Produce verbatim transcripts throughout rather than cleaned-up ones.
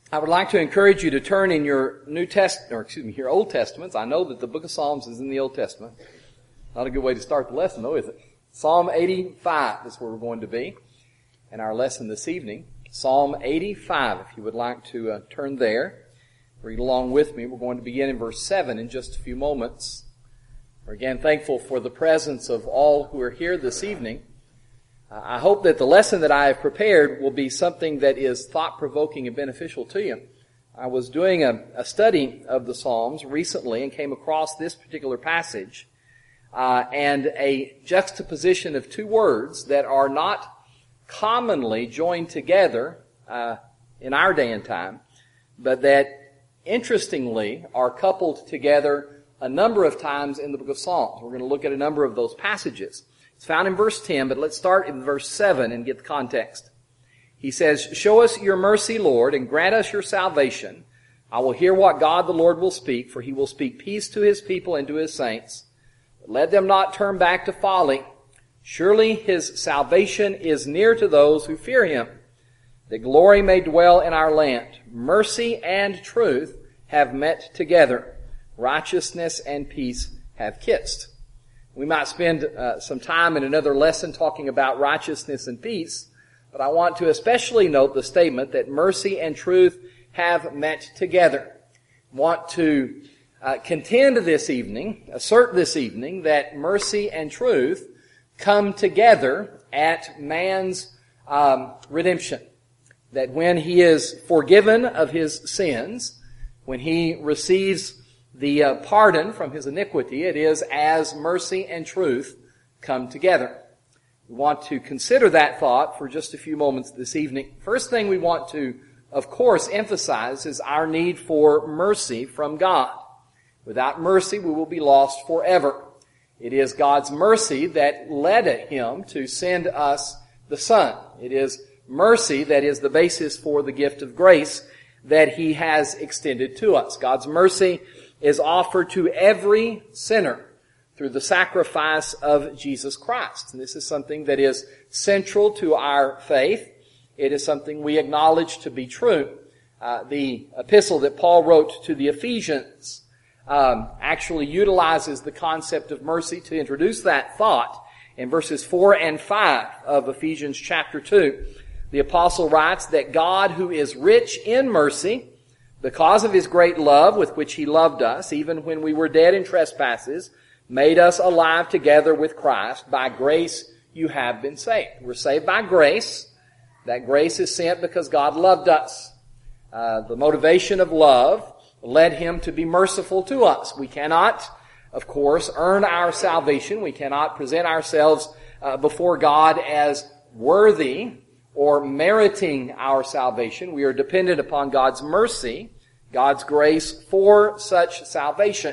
I would like to encourage you to turn in your New Test, or excuse me, your Old Testaments. I know that the book of Psalms is in the Old Testament. Not a good way to start the lesson, though, is it? Psalm eighty-five is where we're going to be in our lesson this evening. Psalm eighty-five, if you would like to uh, turn there. Read along with me. We're going to begin in verse seven in just a few moments. We're again thankful for the presence of all who are here this evening. Uh, I hope that the lesson that I have prepared will be something that is thought-provoking and beneficial to you. I was doing a, a study of the Psalms recently and came across this particular passage uh, and a juxtaposition of two words that are not commonly joined together uh, in our day and time, but that interestingly are coupled together a number of times in the book of Psalms. We're going to look at a number of those passages. It's found in verse ten, but let's start in verse seven and get the context. He says, "Show us your mercy, Lord, and grant us your salvation. I will hear what God the Lord will speak, for he will speak peace to his people and to his saints. But let them not turn back to folly. Surely his salvation is near to those who fear him, that glory may dwell in our land. Mercy and truth have met together. Righteousness and peace have kissed." We might spend uh, some time in another lesson talking about righteousness and peace, but I want to especially note the statement that mercy and truth have met together. I want to uh, contend this evening, assert this evening, that mercy and truth come together at man's um, redemption. That when he is forgiven of his sins, when he receives the uh, pardon from his iniquity, it is as mercy and truth come together. We want to consider that thought for just a few moments this evening. First thing we want to, of course, emphasize is our need for mercy from God. Without mercy, we will be lost forever. It is God's mercy that led him to send us the Son. It is mercy that is the basis for the gift of grace that he has extended to us. God's mercy is offered to every sinner through the sacrifice of Jesus Christ. And this is something that is central to our faith. It is something we acknowledge to be true. Uh, the epistle that Paul wrote to the Ephesians um, actually utilizes the concept of mercy to introduce that thought. In verses four and five of Ephesians chapter two, the apostle writes that God, who is rich in mercy, because of his great love with which he loved us, even when we were dead in trespasses, made us alive together with Christ. By grace you have been saved. We're saved by grace. That grace is sent because God loved us. Uh, the motivation of love led him to be merciful to us. We cannot, of course, earn our salvation. We cannot present ourselves uh, before God as worthy or meriting our salvation. We are dependent upon God's mercy, God's grace for such salvation.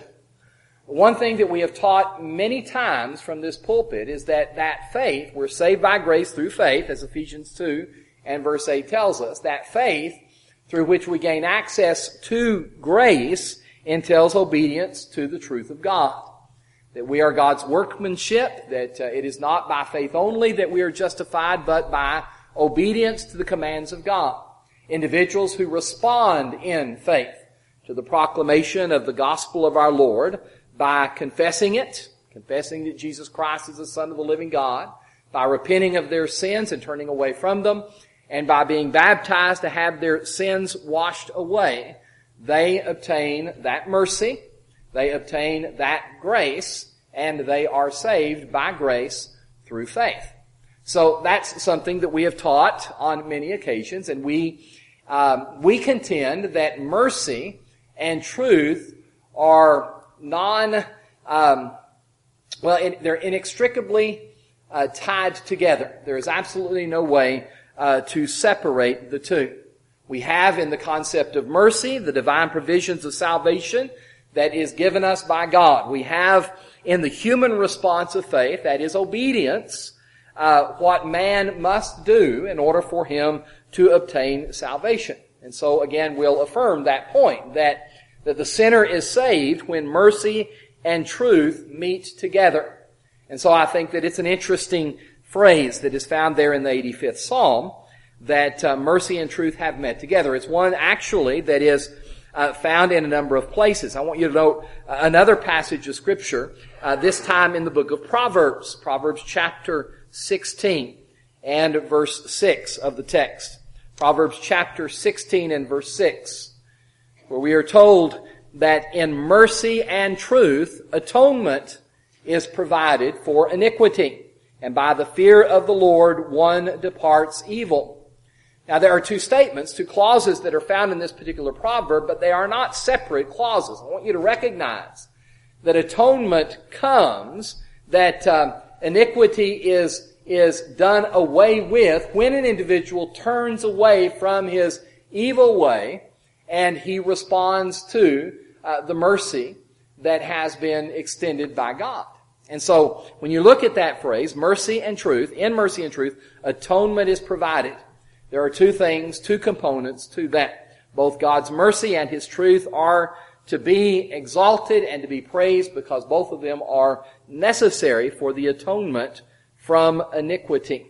One thing that we have taught many times from this pulpit is that that faith, we're saved by grace through faith, as Ephesians two and verse eight tells us, that faith through which we gain access to grace entails obedience to the truth of God. That we are God's workmanship, that uh, it is not by faith only that we are justified, but by obedience to the commands of God. Individuals who respond in faith to the proclamation of the gospel of our Lord by confessing it, confessing that Jesus Christ is the Son of the living God, by repenting of their sins and turning away from them, and by being baptized to have their sins washed away, they obtain that mercy, they obtain that grace, and they are saved by grace through faith. So that's something that we have taught on many occasions, and we um, we contend that mercy and truth are non, um, well, in, they're inextricably uh, tied together. There is absolutely no way uh, to separate the two. We have in the concept of mercy the divine provisions of salvation that is given us by God. We have in the human response of faith, that is obedience, Uh, what man must do in order for him to obtain salvation. And so again, we'll affirm that point, that, that the sinner is saved when mercy and truth meet together. And so I think that it's an interesting phrase that is found there in the eighty-fifth Psalm, that uh, mercy and truth have met together. It's one actually that is uh, found in a number of places. I want you to note uh, another passage of Scripture, uh, this time in the book of Proverbs, Proverbs chapter sixteen and verse six of the text. Proverbs chapter sixteen and verse six, where we are told that in mercy and truth, atonement is provided for iniquity, and by the fear of the Lord one departs evil. Now there are two statements, two clauses that are found in this particular proverb, but they are not separate clauses. I want you to recognize that atonement comes, that um, iniquity is is done away with when an individual turns away from his evil way and he responds to uh, the mercy that has been extended by God. And so, when you look at that phrase, mercy and truth, in mercy and truth, atonement is provided. There are two things, two components to that. Both God's mercy and His truth are to be exalted and to be praised because both of them are necessary for the atonement from iniquity.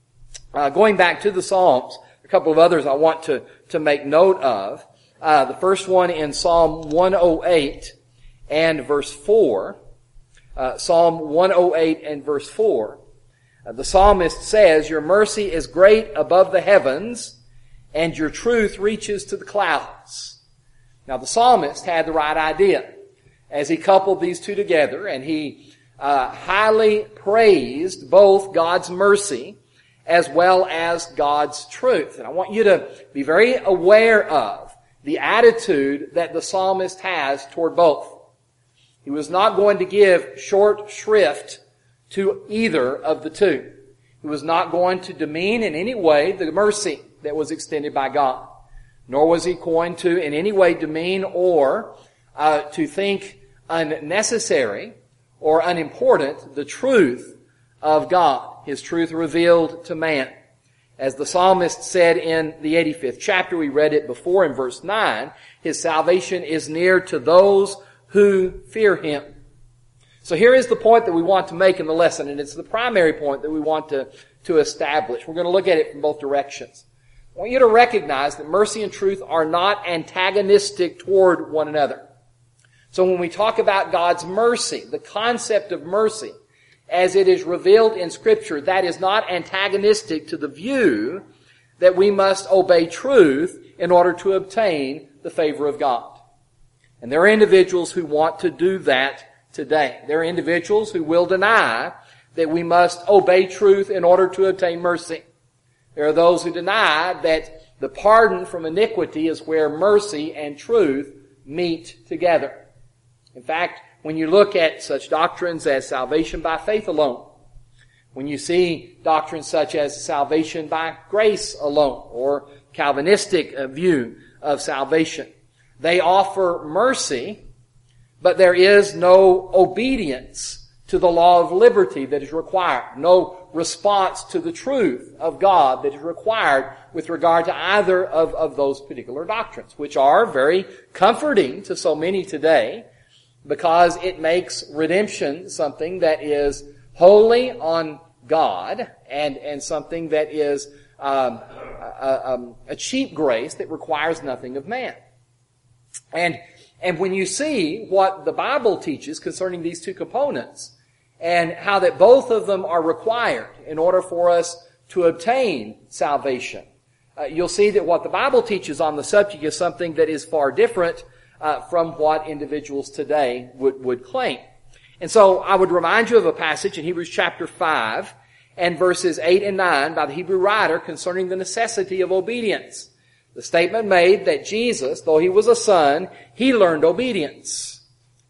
Uh, going back to the Psalms, a couple of others I want to, to make note of. Uh, the first one in Psalm one oh eight and verse four. Uh, Psalm one oh eight and verse four. Uh, the psalmist says, "Your mercy is great above the heavens, and your truth reaches to the clouds." Now the psalmist had the right idea as he coupled these two together, and he Uh, highly praised both God's mercy as well as God's truth. And I want you to be very aware of the attitude that the psalmist has toward both. He was not going to give short shrift to either of the two. He was not going to demean in any way the mercy that was extended by God. Nor was he going to in any way demean or uh, to think unnecessary or unimportant the truth of God, His truth revealed to man. As the psalmist said in the eighty-fifth chapter, we read it before in verse nine, His salvation is near to those who fear Him. So here is the point that we want to make in the lesson, and it's the primary point that we want to, to establish. We're going to look at it from both directions. I want you to recognize that mercy and truth are not antagonistic toward one another. So when we talk about God's mercy, the concept of mercy, as it is revealed in Scripture, that is not antagonistic to the view that we must obey truth in order to obtain the favor of God. And there are individuals who want to do that today. There are individuals who will deny that we must obey truth in order to obtain mercy. There are those who deny that the pardon from iniquity is where mercy and truth meet together. In fact, when you look at such doctrines as salvation by faith alone, when you see doctrines such as salvation by grace alone, or Calvinistic view of salvation, they offer mercy, but there is no obedience to the law of liberty that is required, no response to the truth of God that is required with regard to either of, of those particular doctrines, which are very comforting to so many today, because it makes redemption something that is wholly on God and, and something that is um, a, a, a cheap grace that requires nothing of man. And, and when you see what the Bible teaches concerning these two components and how that both of them are required in order for us to obtain salvation, uh, you'll see that what the Bible teaches on the subject is something that is far different Uh, from what individuals today would, would claim. And so I would remind you of a passage in Hebrews chapter five and verses eight and nine by the Hebrew writer concerning the necessity of obedience. The statement made that Jesus, though He was a son, He learned obedience.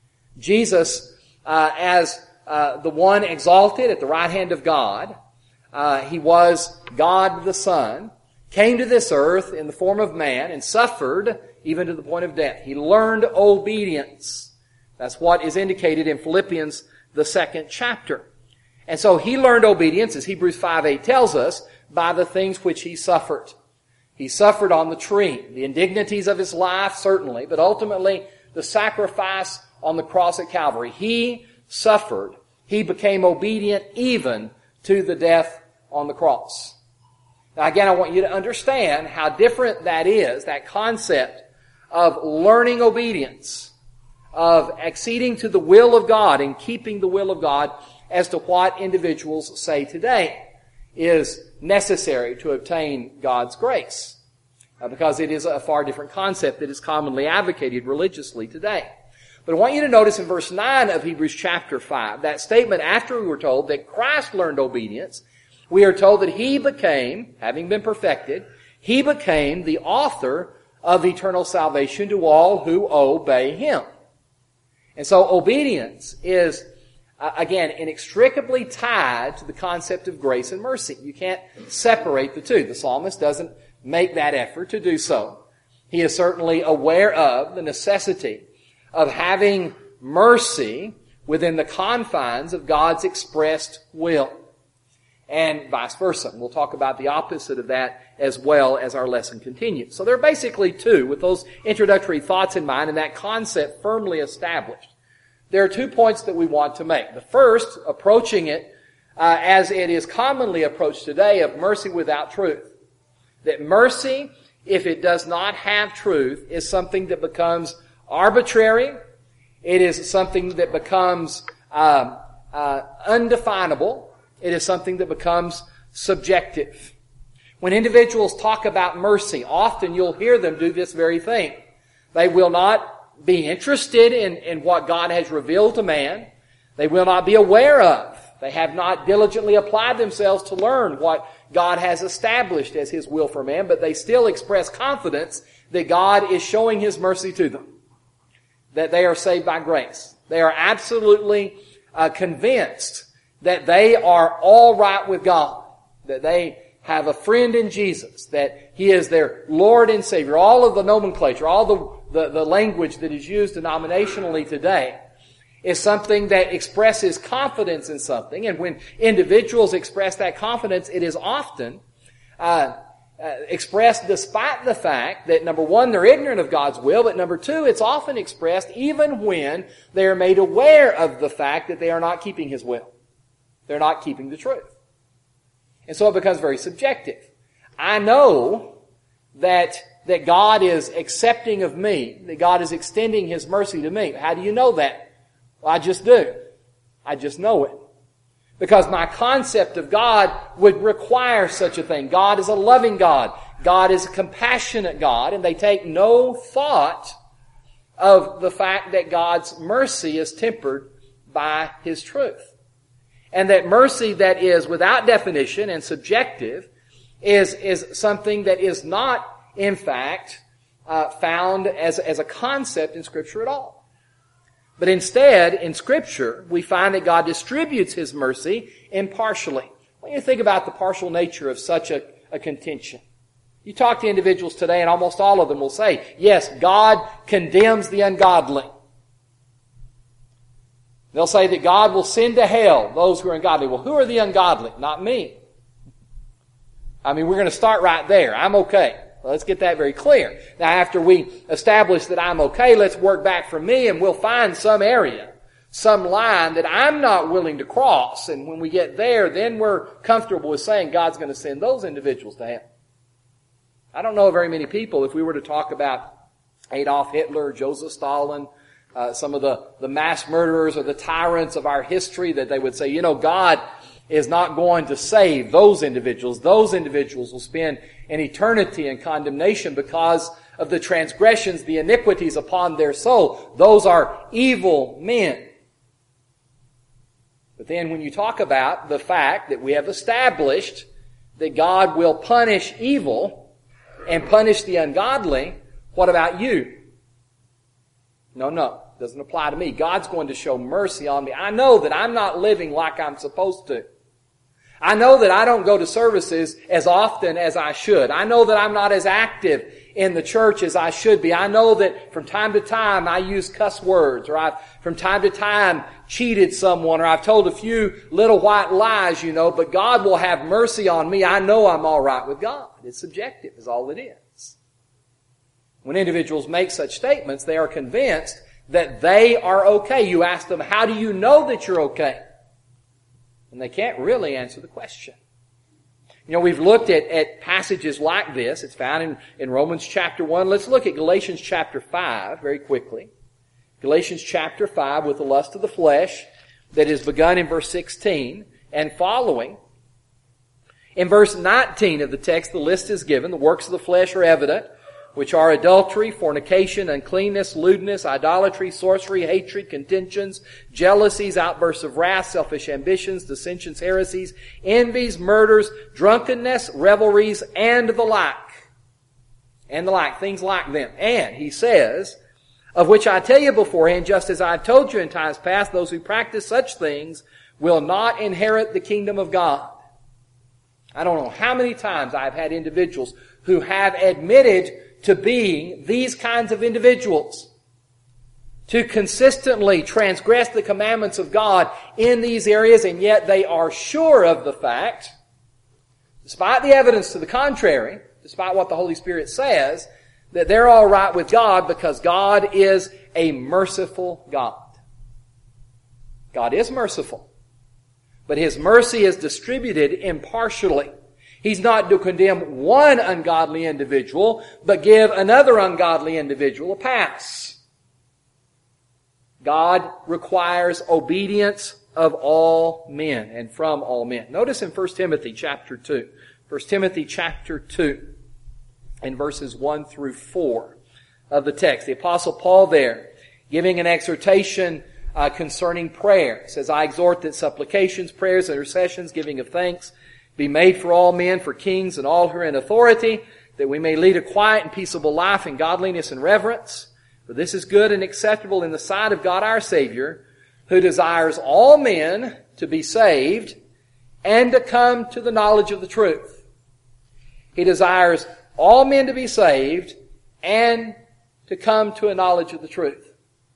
Jesus, uh, as uh, the one exalted at the right hand of God, uh, He was God the Son, came to this earth in the form of man and suffered even to the point of death. He learned obedience. That's what is indicated in Philippians, the second chapter. And so He learned obedience, as Hebrews five eight tells us, by the things which He suffered. He suffered on the tree, the indignities of His life, certainly, but ultimately the sacrifice on the cross at Calvary. He suffered. He became obedient even to the death on the cross. Now again, I want you to understand how different that is, that concept of learning obedience, of acceding to the will of God and keeping the will of God, as to what individuals say today is necessary to obtain God's grace. Uh, because it is a far different concept that is commonly advocated religiously today. But I want you to notice in verse nine of Hebrews chapter five, that statement after we were told that Christ learned obedience, we are told that He became, having been perfected, He became the author of eternal salvation to all who obey Him. And so obedience is, uh, again, inextricably tied to the concept of grace and mercy. You can't separate the two. The psalmist doesn't make that effort to do so. He is certainly aware of the necessity of having mercy within the confines of God's expressed will, and vice versa. We'll talk about the opposite of that as well as our lesson continues. So there are basically two, with those introductory thoughts in mind and that concept firmly established. There are two points that we want to make. The first, approaching it uh, as it is commonly approached today, of mercy without truth. That mercy, if it does not have truth, is something that becomes arbitrary. It is something that becomes uh, uh, undefinable. It is something that becomes subjective. When individuals talk about mercy, often you'll hear them do this very thing. They will not be interested in, in what God has revealed to man. They will not be aware of. They have not diligently applied themselves to learn what God has established as His will for man, but they still express confidence that God is showing His mercy to them, that they are saved by grace. They are absolutely uh, convinced that they are all right with God, that they have a friend in Jesus, that He is their Lord and Savior. All of the nomenclature, all the, the, the language that is used denominationally today is something that expresses confidence in something. And when individuals express that confidence, it is often uh, uh, expressed despite the fact that, number one, they're ignorant of God's will, but number two, it's often expressed even when they are made aware of the fact that they are not keeping His will. They're not keeping the truth. And so it becomes very subjective. I know that, that God is accepting of me, that God is extending His mercy to me. How do you know that? Well, I just do. I just know it. Because my concept of God would require such a thing. God is a loving God. God is a compassionate God. And they take no thought of the fact that God's mercy is tempered by His truth. And that mercy that is without definition and subjective is, is something that is not, in fact, uh, found as, as a concept in Scripture at all. But instead, in Scripture, we find that God distributes His mercy impartially. When you think about the partial nature of such a, a contention, you talk to individuals today and almost all of them will say, yes, God condemns the ungodly. They'll say that God will send to hell those who are ungodly. Well, who are the ungodly? Not me. I mean, we're going to start right there. I'm okay. Well, let's get that very clear. Now, after we establish that I'm okay, let's work back from me and we'll find some area, some line that I'm not willing to cross. And when we get there, then we're comfortable with saying God's going to send those individuals to hell. I don't know very many people, if we were to talk about Adolf Hitler, Joseph Stalin, uh, some of the, the mass murderers or the tyrants of our history, that they would say, you know, God is not going to save those individuals. Those individuals will spend an eternity in condemnation because of the transgressions, the iniquities upon their soul. Those are evil men. But then when you talk about the fact that we have established that God will punish evil and punish the ungodly, what about you? No, no, it doesn't apply to me. God's going to show mercy on me. I know that I'm not living like I'm supposed to. I know that I don't go to services as often as I should. I know that I'm not as active in the church as I should be. I know that from time to time I use cuss words, or I've from time to time cheated someone, or I've told a few little white lies, you know, but God will have mercy on me. I know I'm all right with God. It's subjective, is all it is. When individuals make such statements, they are convinced that they are okay. You ask them, how do you know that you're okay? And they can't really answer the question. You know, we've looked at, at passages like this. It's found in, in Romans chapter one. Let's look at Galatians chapter five very quickly. Galatians chapter five, with the lust of the flesh that is begun in verse sixteen and following. In verse nineteen of the text, the list is given. The works of the flesh are evident, which are adultery, fornication, uncleanness, lewdness, idolatry, sorcery, hatred, contentions, jealousies, outbursts of wrath, selfish ambitions, dissensions, heresies, envies, murders, drunkenness, revelries, and the like. And the like, things like them. And, he says, of which I tell you beforehand, just as I have told you in times past, those who practice such things will not inherit the kingdom of God. I don't know how many times I've had individuals who have admitted to being these kinds of individuals, to consistently transgress the commandments of God in these areas, and yet they are sure of the fact, despite the evidence to the contrary, despite what the Holy Spirit says, that they're all right with God because God is a merciful God. God is merciful, but His mercy is distributed impartially. He's not to condemn one ungodly individual, but give another ungodly individual a pass. God requires obedience of all men and from all men. Notice in First Timothy chapter two. First Timothy chapter two and verses one through four of the text. The Apostle Paul there giving an exhortation uh, concerning prayer. It says, I exhort that supplications, prayers, intercessions, giving of thanks be made for all men, for kings and all who are in authority, that we may lead a quiet and peaceable life in godliness and reverence. For this is good and acceptable in the sight of God our Savior, who desires all men to be saved and to come to the knowledge of the truth. He desires all men to be saved and to come to a knowledge of the truth.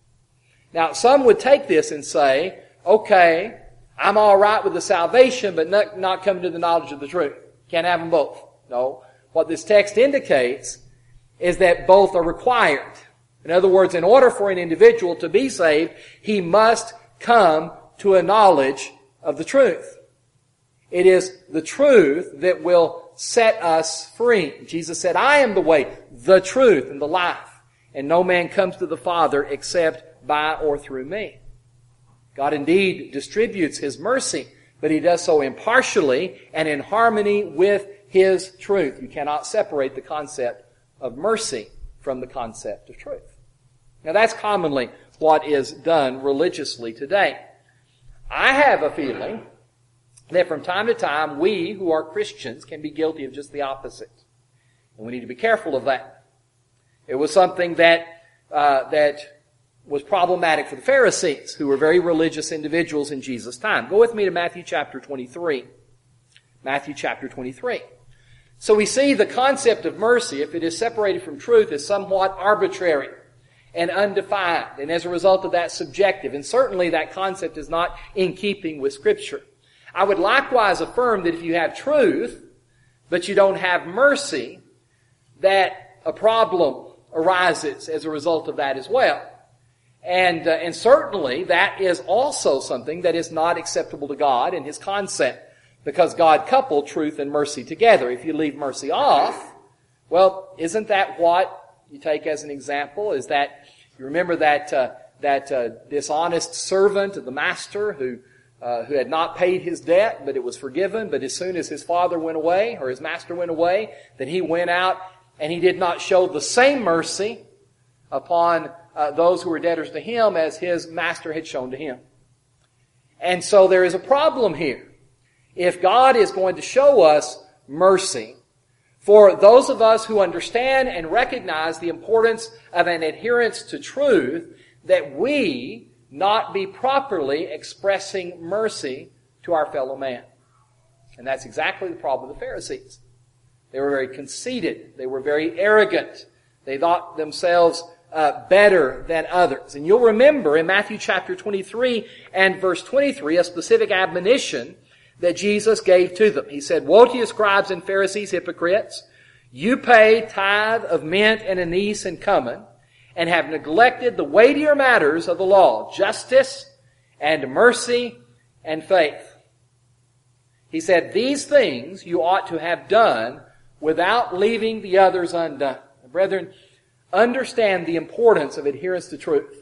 Now, some would take this and say, okay, I'm all right with the salvation, but not, not coming to the knowledge of the truth. Can't have them both. No. What this text indicates is that both are required. In other words, in order for an individual to be saved, he must come to a knowledge of the truth. It is the truth that will set us free. Jesus said, I am the way, the truth, and the life, and no man comes to the Father except by or through me. God indeed distributes His mercy, but He does so impartially and in harmony with His truth. You cannot separate the concept of mercy from the concept of truth. Now that's commonly what is done religiously today. I have a feeling that from time to time we who are Christians can be guilty of just the opposite. And we need to be careful of that. It was something that uh, that was problematic for the Pharisees, who were very religious individuals in Jesus' time. Go with me to Matthew chapter twenty-three. Matthew chapter twenty-three. So we see the concept of mercy, if it is separated from truth, is somewhat arbitrary and undefined, and as a result of that, subjective. And certainly that concept is not in keeping with Scripture. I would likewise affirm that if you have truth, but you don't have mercy, that a problem arises as a result of that as well. And, uh, and certainly that is also something that is not acceptable to God in His concept, because God coupled truth and mercy together. If you leave mercy off, well, isn't that what you take as an example? Is that, you remember that, uh, that, uh, dishonest servant of the master who, uh, who had not paid his debt, but it was forgiven, but as soon as his father went away, or his master went away, then he went out and he did not show the same mercy upon Uh, those who were debtors to him as his master had shown to him. And so there is a problem here. If God is going to show us mercy, for those of us who understand and recognize the importance of an adherence to truth, that we not be properly expressing mercy to our fellow man. And that's exactly the problem of the Pharisees. They were very conceited. They were very arrogant. They thought themselves Uh, better than others. And you'll remember in Matthew chapter twenty-three and verse twenty-three a specific admonition that Jesus gave to them. He said, Woe to you, scribes and Pharisees, hypocrites! You pay tithe of mint and anise and cumin, and have neglected the weightier matters of the law, justice and mercy and faith. He said, these things you ought to have done without leaving the others undone. Brethren, understand the importance of adherence to truth.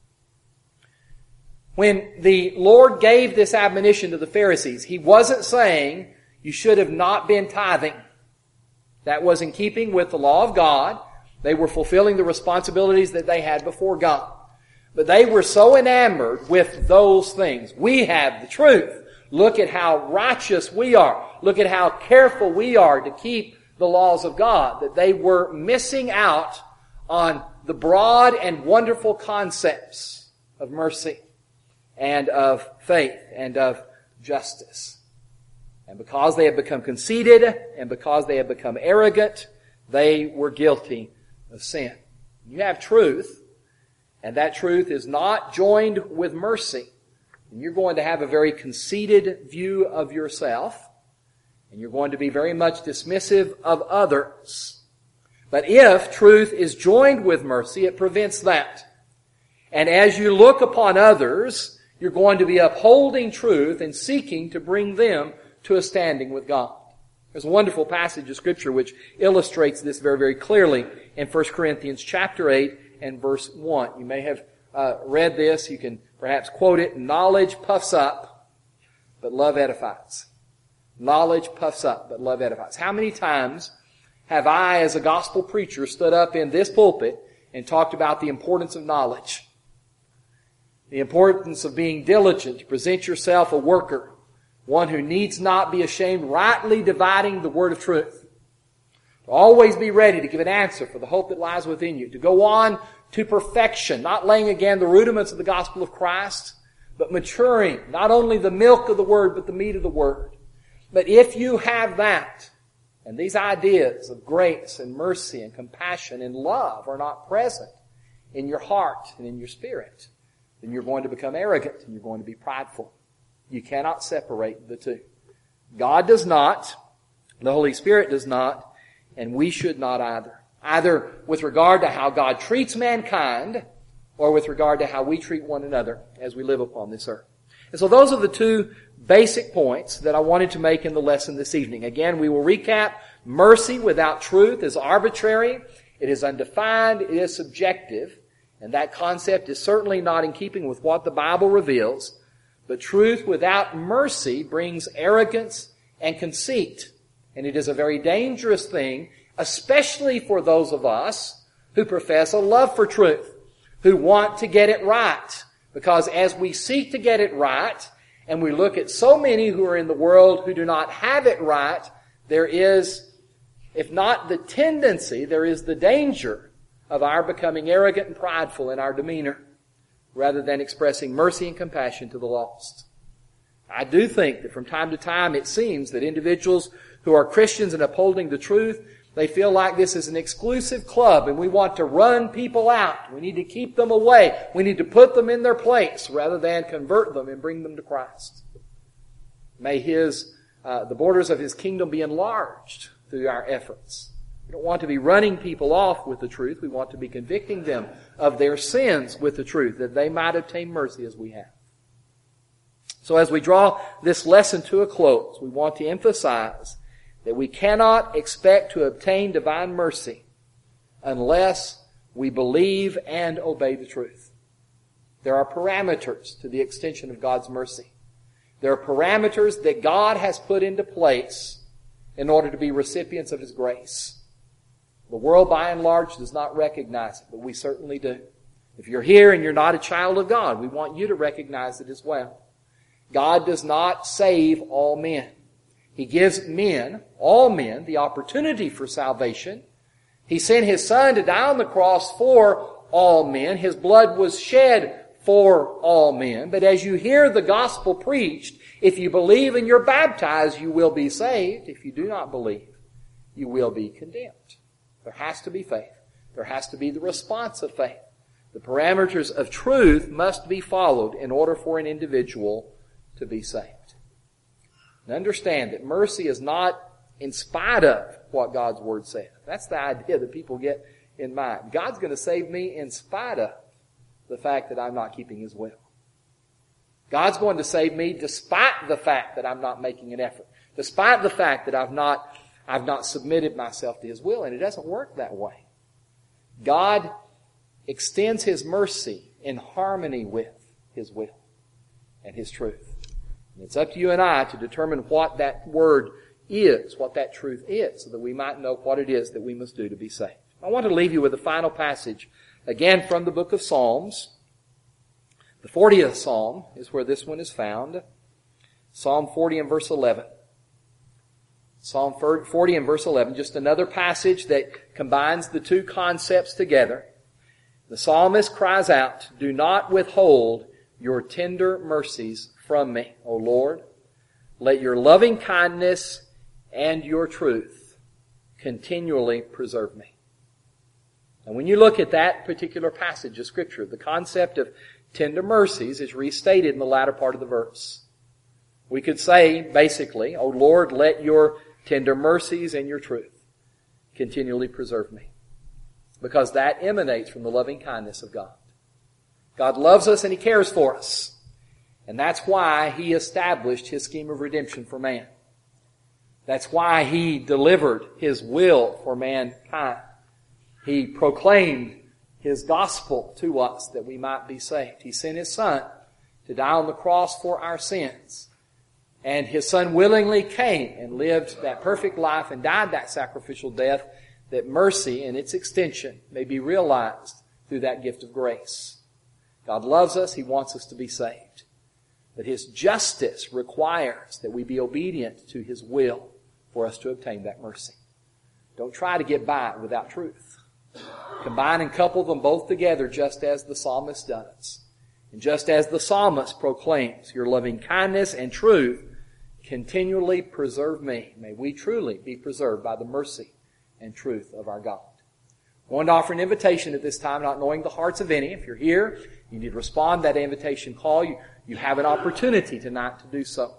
When the Lord gave this admonition to the Pharisees, He wasn't saying you should have not been tithing. That was in keeping with the law of God. They were fulfilling the responsibilities that they had before God. But they were so enamored with those things. We have the truth. Look at how righteous we are. Look at how careful we are to keep the laws of God, that they were missing out on the broad and wonderful concepts of mercy and of faith and of justice. And because they had become conceited and because they had become arrogant, they were guilty of sin. You have truth, and that truth is not joined with mercy, and you're going to have a very conceited view of yourself, and you're going to be very much dismissive of others. But if truth is joined with mercy, it prevents that. And as you look upon others, you're going to be upholding truth and seeking to bring them to a standing with God. There's a wonderful passage of Scripture which illustrates this very, very clearly in First Corinthians chapter eight and verse one. You may have uh, read this. You can perhaps quote it. Knowledge puffs up, but love edifies. Knowledge puffs up, but love edifies. How many times have I, as a gospel preacher, stood up in this pulpit and talked about the importance of knowledge? The importance of being diligent to present yourself a worker, one who needs not be ashamed, rightly dividing the word of truth. To always be ready to give an answer for the hope that lies within you. To go on to perfection, not laying again the rudiments of the gospel of Christ, but maturing not only the milk of the word, but the meat of the word. But if you have that, and these ideas of grace and mercy and compassion and love are not present in your heart and in your spirit, then you're going to become arrogant and you're going to be prideful. You cannot separate the two. God does not, the Holy Spirit does not, and we should not either. Either with regard to how God treats mankind, or with regard to how we treat one another as we live upon this earth. And so those are the two basic points that I wanted to make in the lesson this evening. Again, we will recap. Mercy without truth is arbitrary, it is undefined, it is subjective, and that concept is certainly not in keeping with what the Bible reveals. But truth without mercy brings arrogance and conceit. And it is a very dangerous thing, especially for those of us who profess a love for truth, who want to get it right. Because as we seek to get it right, and we look at so many who are in the world who do not have it right, there is, if not the tendency, there is the danger of our becoming arrogant and prideful in our demeanor, rather than expressing mercy and compassion to the lost. I do think that from time to time it seems that individuals who are Christians and upholding the truth, they feel like this is an exclusive club and we want to run people out. We need to keep them away. We need to put them in their place rather than convert them and bring them to Christ. May His, uh, the borders of His kingdom be enlarged through our efforts. We don't want to be running people off with the truth. We want to be convicting them of their sins with the truth, that they might obtain mercy as we have. So as we draw this lesson to a close, we want to emphasize that we cannot expect to obtain divine mercy unless we believe and obey the truth. There are parameters to the extension of God's mercy. There are parameters that God has put into place in order to be recipients of His grace. The world, by and large, does not recognize it, but we certainly do. If you're here and you're not a child of God, we want you to recognize it as well. God does not save all men. He gives men, all men, the opportunity for salvation. He sent His Son to die on the cross for all men. His blood was shed for all men. But as you hear the gospel preached, if you believe and you're baptized, you will be saved. If you do not believe, you will be condemned. There has to be faith. There has to be the response of faith. The parameters of truth must be followed in order for an individual to be saved. And understand that mercy is not in spite of what God's Word says. That's the idea that people get in mind. God's going to save me in spite of the fact that I'm not keeping His will. God's going to save me despite the fact that I'm not making an effort. despite the fact that I've not, I've not submitted myself to His will. And it doesn't work that way. God extends His mercy in harmony with His will and His truth. And it's up to you and I to determine what that word is, what that truth is, so that we might know what it is that we must do to be saved. I want to leave you with a final passage, again from the book of Psalms. The fortieth Psalm is where this one is found. Psalm forty and verse eleven. Psalm forty and verse eleven, just another passage that combines the two concepts together. The psalmist cries out, "Do not withhold your tender mercies from me, O Lord. Let your loving kindness and your truth continually preserve me." And when you look at that particular passage of Scripture, the concept of tender mercies is restated in the latter part of the verse. We could say, basically, "O Lord, let your tender mercies and your truth continually preserve me." Because that emanates from the loving kindness of God. God loves us and He cares for us. And that's why He established His scheme of redemption for man. That's why He delivered His will for mankind. He proclaimed His gospel to us that we might be saved. He sent His Son to die on the cross for our sins. And His Son willingly came and lived that perfect life and died that sacrificial death, that mercy and its extension may be realized through that gift of grace. God loves us. He wants us to be saved. But His justice requires that we be obedient to His will for us to obtain that mercy. Don't try to get by without truth. Combine and couple them both together just as the psalmist does. And just as the psalmist proclaims, "Your loving kindness and truth continually preserve me." May we truly be preserved by the mercy and truth of our God. I want to offer an invitation at this time, not knowing the hearts of any. If you're here, you need to respond to that invitation call. You, you have an opportunity tonight to do so.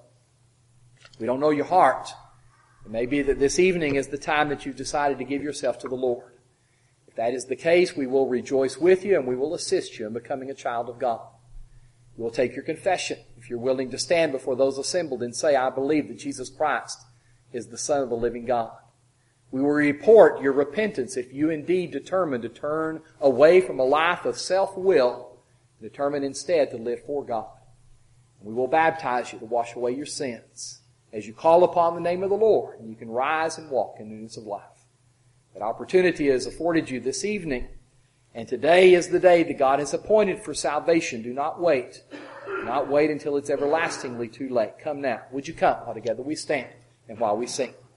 We don't know your heart. It may be that this evening is the time that you've decided to give yourself to the Lord. If that is the case, we will rejoice with you and we will assist you in becoming a child of God. You will take your confession if you're willing to stand before those assembled and say, "I believe that Jesus Christ is the Son of the living God." We will report your repentance if you indeed determine to turn away from a life of self-will and determine instead to live for God. And we will baptize you to wash away your sins as you call upon the name of the Lord, and you can rise and walk in newness of life. That opportunity is afforded you this evening. And today is the day that God has appointed for salvation. Do not wait. Do not wait until it's everlastingly too late. Come now. Would you come while together we stand and while we sing?